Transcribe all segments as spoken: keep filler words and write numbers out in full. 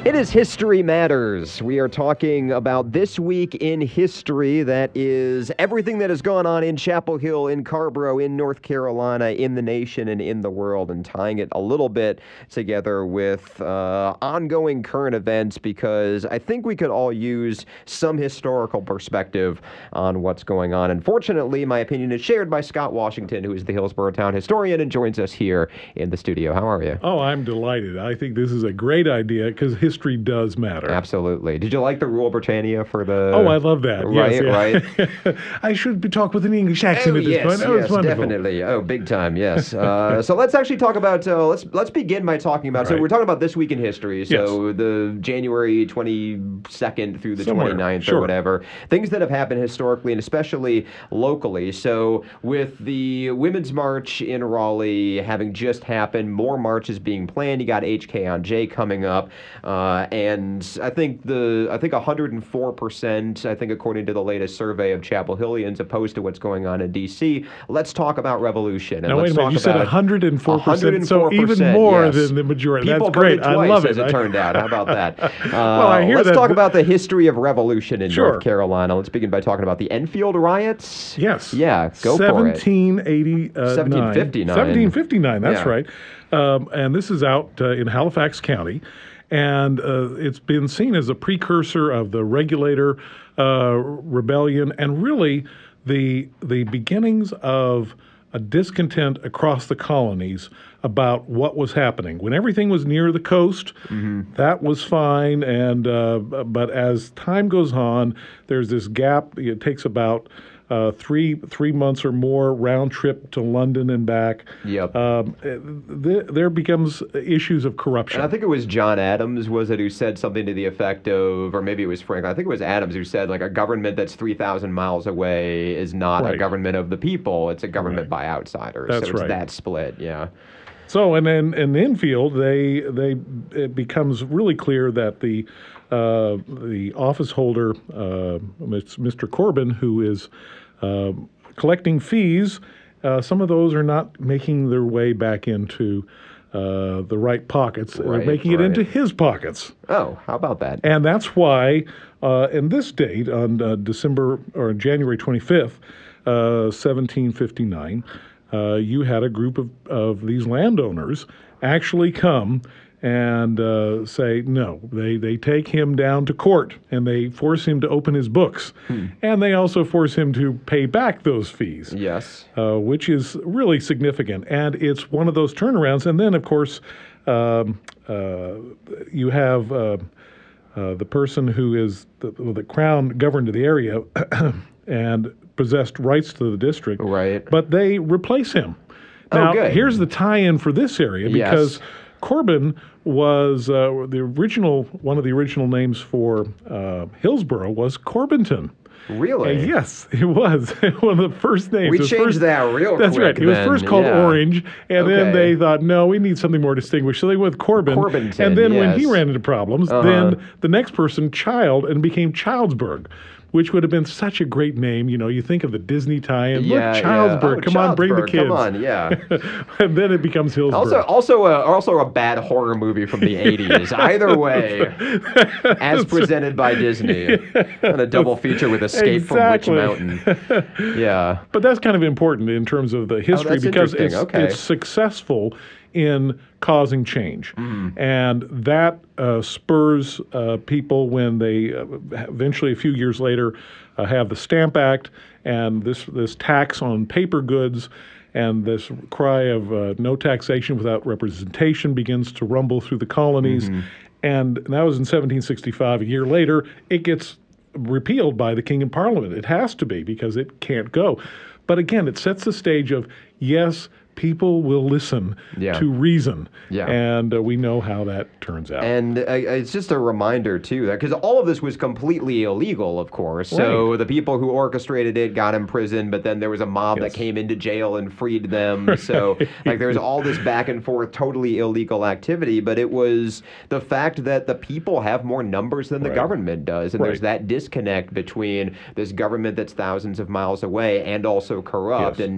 It is History Matters. We are talking about this week in history. That is everything that has gone on in Chapel Hill, in Carrboro, in North Carolina, in the nation, and in the world, and tying it a little bit together with uh, ongoing current events, because I think we could all use some historical perspective on what's going on. Unfortunately, my opinion is shared by Scott Washington, who is the Hillsborough Town historian and joins us here in the studio. How are you? Oh, I'm delighted. I think this is a great idea because history does matter. Absolutely. Did you like the Rule Britannia for the... Oh, I love that. Right, yes, yeah. right. I should be talk with an English accent oh, at this yes, point. Oh, yes, it's wonderful. Definitely. Oh, big time, yes. Uh, so let's actually talk about, uh, let's let's begin by talking about, right. So we're talking about this week in history, so yes. the January twenty-second through the Somewhere. twenty-ninth sure. or whatever, things that have happened historically and especially locally. So with the Women's March in Raleigh having just happened, more marches being planned, you got H K on J coming up, uh, and I think the I think one hundred four percent, I think according to the latest survey of Chapel Hillians, opposed to what's going on in D C. Let's talk about revolution. And now, let's wait a minute, talk you said one hundred four percent, so even more yes. than the majority. People That's great. voted twice, I love it. as it turned out. How about that? Uh, well, I hear let's that. talk about the history of revolution in sure. North Carolina. Let's begin by talking about the Enfield riots. Yes. Yeah, go seventeen eighty-nine. for it. seventeen fifty-nine. seventeen fifty-nine, that's yeah. right. Um, and this is out uh, in Halifax County. And uh, it's been seen as a precursor of the Regulator uh, Rebellion, and really the the beginnings of a discontent across the colonies about what was happening. When everything was near the coast, mm-hmm. that was fine. And uh, but as time goes on, there's this gap. It takes about Uh, three three months or more round trip to London and back. Yep. Um, th- there becomes issues of corruption. And I think it was John Adams, was it, who said something to the effect of, or maybe it was Franklin, I think it was Adams who said, like, a government that's three thousand miles away is not right. a government of the people, it's a government right. by outsiders. That's so it's right. that split, yeah. So, and then in Enfield, they they it becomes really clear that the uh, the office holder, uh, Mister Corbin, who is uh, collecting fees, uh, some of those are not making their way back into uh, the right pockets. Right, They're making right. it into his pockets. Oh, how about that? And that's why, uh, in this date, on uh, December or January twenty-fifth, uh, seventeen fifty-nine. Uh, you had a group of, of these landowners actually come and uh, say no. They they take him down to court and they force him to open his books, hmm. and they also force him to pay back those fees. Yes, uh, which is really significant, and it's one of those turnarounds. And then, of course, um, uh, you have uh, uh, the person who is the, the crown governed the area and possessed rights to the district, right? But they replace him. Now, oh, good. Here's the tie-in for this area, because yes. Corbin was uh, the original, one of the original names for uh, Hillsborough was Corbinton. Really? Uh, yes, it was one of the first names. We changed first, that real that's quick. That's right. It was then. first called yeah. Orange, and okay. then they thought, no, we need something more distinguished. So they went with Corbin. Corbinton, and then yes. when he ran into problems, uh-huh. then the next person, Child, and became Childsburg, which would have been such a great name. You know, you think of the Disney tie-in. Yeah, Look, Childsburg, yeah. Oh, come Childsburg, on, bring the kids. Come on, yeah. And then it becomes Hillsborough. Also, also, a, also a bad horror movie from the eighties. Either way, as presented by Disney, and a double feature with Escape exactly. from Witch Mountain. Yeah, but that's kind of important in terms of the history, oh, that's because it's, okay. it's successful in causing change. Mm. And that uh, spurs uh, people when they uh, eventually, a few years later, uh, have the Stamp Act and this, this tax on paper goods, and this cry of uh, no taxation without representation begins to rumble through the colonies. Mm-hmm. And that was in seventeen sixty-five. A year later, it gets repealed by the King in Parliament. It has to be, because it can't go. But again, it sets the stage of, yes, people will listen yeah. to reason. Yeah. And uh, we know how that turns out. And uh, it's just a reminder, too, that because all of this was completely illegal, of course. So right. the people who orchestrated it got imprisoned, but then there was a mob yes. that came into jail and freed them. Right. So like there's all this back and forth, totally illegal activity. But it was the fact that the people have more numbers than the right. government does. And right. there's that disconnect between this government that's thousands of miles away and also corrupt yes. and not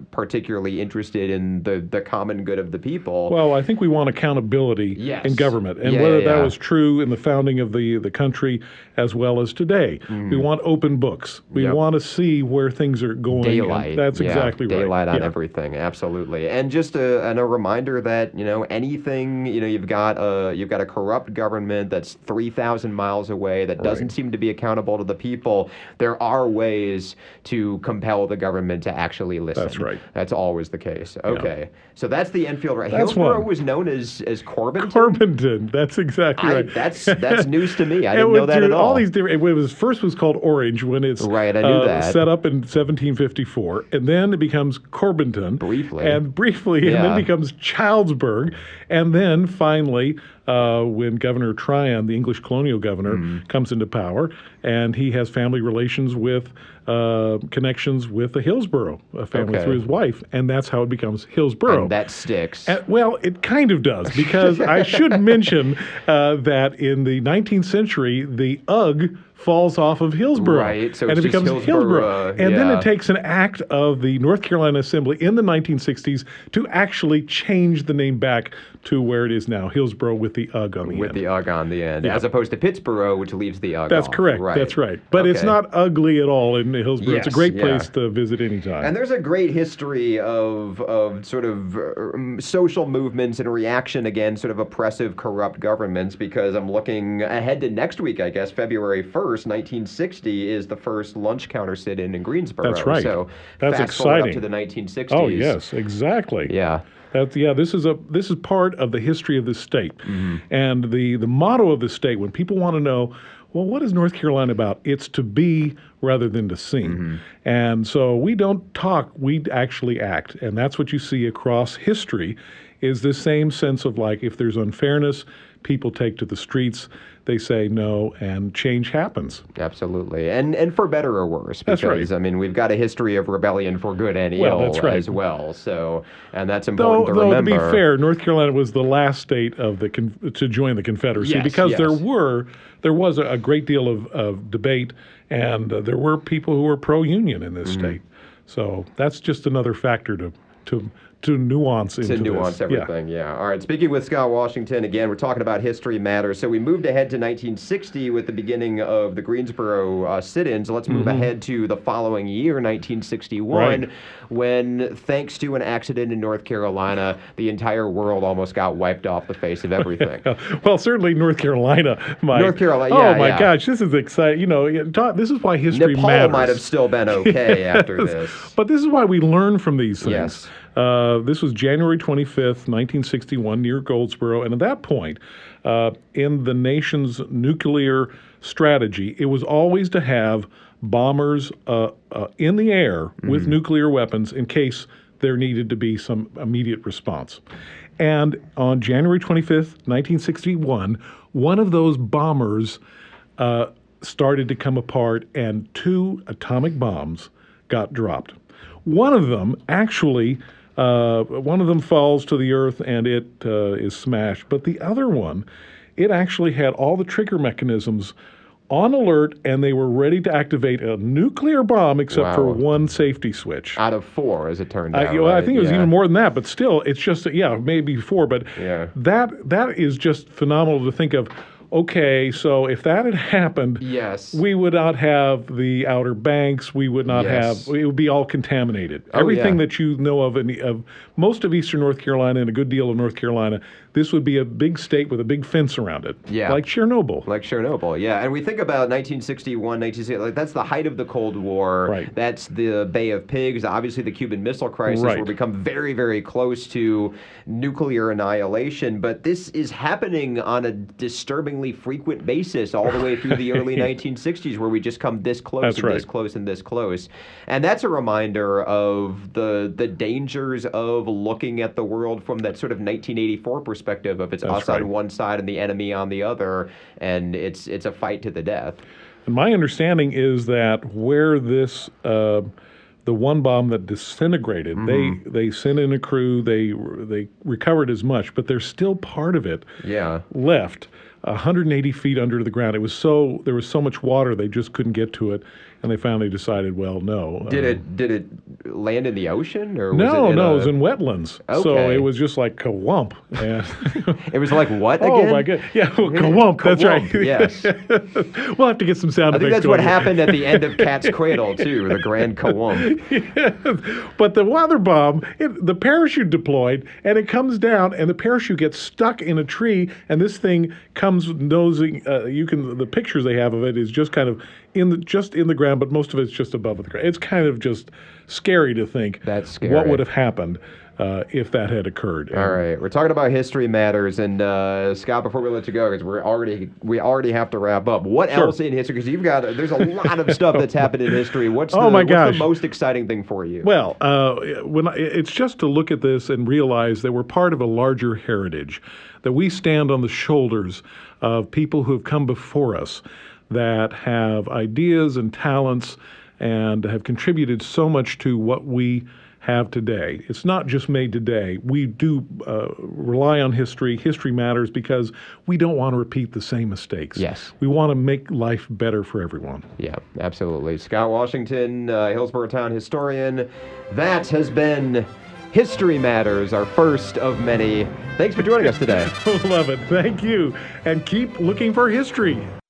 particularly interested in the, the common good of the people. Well, I think we want accountability Yes. in government, and Yeah, whether yeah, that yeah. was true in the founding of the, the country as well as today. We want open books. We Yep. want to see where things are going. and Daylight. That's yeah, exactly right. Daylight on Yeah. everything, absolutely. And just a, and a reminder that, you know, anything, you know, you've got a, you've got a corrupt government that's three thousand miles away that doesn't Right. seem to be accountable to the people. There are ways to compel the government to actually listen. That's right. That's always the case. Okay. So that's the Enfield, right? That's Hillsborough one. was known as, as Corbin. Corbinton. That's exactly I, right. that's that's news to me. I It didn't know went that through at all. All these different. It was first was called Orange when it's Right, I knew uh, that. set up in seventeen fifty-four, and then it becomes Corbinton Briefly. and briefly, and Yeah. then becomes Childsburg, and then finally, uh, when Governor Tryon, the English colonial governor, Mm-hmm. comes into power, and he has family relations with uh, connections with the Hillsborough uh, family Okay. through his wife, and that's how it becomes Hillsborough. And that sticks. Uh, well, it kind of does, because I should mention uh, that in the nineteenth century, the Ugg falls off of Hillsborough. Right, so and it's it just becomes Hillsborough, uh, and then yeah. it takes an act of the North Carolina Assembly in the nineteen sixties to actually change the name back to where it is now, Hillsborough with the Ugg on the with end. the Ugg on the end, Yeah. as opposed to Pittsburgh, which leaves the Ugg That's off. correct. Right. That's right. But it's Okay. not ugly at all in Hillsborough. it's a Yes, great yeah. place to visit anytime. And there's a great history of of sort of um, social movements in reaction against sort of oppressive, corrupt governments. Because I'm looking ahead to next week, I guess February first, nineteen sixty, is the first lunch counter sit-in in Greensboro. That's right. So That's fast forward up exciting. to the nineteen sixties. Oh yes, exactly. Yeah. That's, yeah, this is a this is part of the history of the state, Mm-hmm. and the the motto of the state. When people want to know, well, what is North Carolina about? It's to be rather than to sing, Mm-hmm. and so we don't talk, we actually act, and that's what you see across history, is this same sense of like if there's unfairness, people take to the streets. They say no, and change happens. Absolutely, and and for better or worse. Because, That's right. I mean, we've got a history of rebellion for good and Well, ill that's right. as well. So, and that's Though, important to though to remember. be fair, North Carolina was the last state of the con- to join the Confederacy Yes, because yes. there were there was a, a great deal of, of debate, and uh, there were people who were pro-union in this Mm-hmm. state. So that's just another factor to to to nuance into to nuance this. Yeah. everything, yeah. All right, speaking with Scott Washington, again, we're talking about history matters. So we moved ahead to nineteen sixty with the beginning of the Greensboro uh, sit-ins. Let's move ahead to the following year, nineteen sixty-one, Right. when, thanks to an accident in North Carolina, the entire world almost got wiped off the face of everything. Well, certainly North Carolina. Mike. North Carolina, Oh yeah, my yeah. gosh, this is exciting. You know, it ta- this is why history Nepal matters. might have still been okay after Yes. this. But this is why we learn from these things. Yes. Uh, this was January twenty-fifth, nineteen sixty-one, near Goldsboro. And at that point, uh, in the nation's nuclear strategy, it was always to have bombers uh, uh, in the air with nuclear weapons in case there needed to be some immediate response. And on January twenty-fifth, nineteen sixty-one, one of those bombers uh, started to come apart, and two atomic bombs got dropped. One of them actually, uh, one of them falls to the earth and it uh, is smashed, but the other one, it actually had all the trigger mechanisms on alert, and they were ready to activate a nuclear bomb except for Wow. one safety switch. Out of four, as it turned I, out. you know, I right? think it was Yeah. even more than that, but still, it's just, yeah, maybe four, but Yeah. that that is just phenomenal to think of. Okay, so if that had happened, Yes. we would not have the Outer Banks. We would not Yes. have. It would be all contaminated. Oh, Everything yeah. that you know of, in, of most of Eastern North Carolina and a good deal of North Carolina, this would be a big state with a big fence around it. Yeah. Like Chernobyl. Like Chernobyl, yeah. And we think about nineteen sixty-one, nineteen sixty, like that's the height of the Cold War. Right. That's the Bay of Pigs. Obviously, the Cuban Missile Crisis Right. will become very, very close to nuclear annihilation. But this is happening on a disturbingly frequent basis all the way through the early nineteen sixties, where we just come this close That's and this right. close and this close. And that's a reminder of the the dangers of looking at the world from that sort of nineteen eighty-four perspective of it's That's us right. on one side and the enemy on the other, and it's it's a fight to the death. And my understanding is that where this, uh, the one bomb that disintegrated, Mm-hmm. they they sent in a crew, they they recovered as much, but there's still part of it Yeah. left. one hundred eighty feet under the ground. It was so there was so much water they just couldn't get to it, and they finally decided, well, no. Did uh, it did it land in the ocean or was No, it in no, a, it was in wetlands. So Okay. it was just like kawump. And It was like what oh again? my god! Yeah, well, kawump. That's right. Kawump, yes. We'll have to get some sound I think effects that's what going here. happened at the end of Cat's Cradle too, the Grand Kawump. But the weather bomb, it, the parachute deployed, and it comes down, and the parachute gets stuck in a tree, and this thing comes nosing. Uh, you can the pictures they have of it is just kind of in the just in the ground, but most of it's just above the ground. It's kind of just scary to think That's scary. what would have happened uh, if that had occurred. All right, we're talking about History Matters, and uh, Scott, before we let you go, because we're already we already have to wrap up. What Sure. else in history? Because you've got there's a lot of stuff that's happened in history. What's Oh the, my what's gosh. the most exciting thing for you? Well, uh, when I, it's just to look at this and realize that we're part of a larger heritage, that we stand on the shoulders of people who have come before us, that have ideas and talents and have contributed so much to what we have today. It's not just made today. We do uh, rely on history. History matters because we don't want to repeat the same mistakes. Yes. We want to make life better for everyone. Yeah, absolutely. Scott Washington, uh, Hillsborough Town historian. That has been History Matters, our first of many. Thanks for joining us today. Love it. Thank you. And keep looking for history.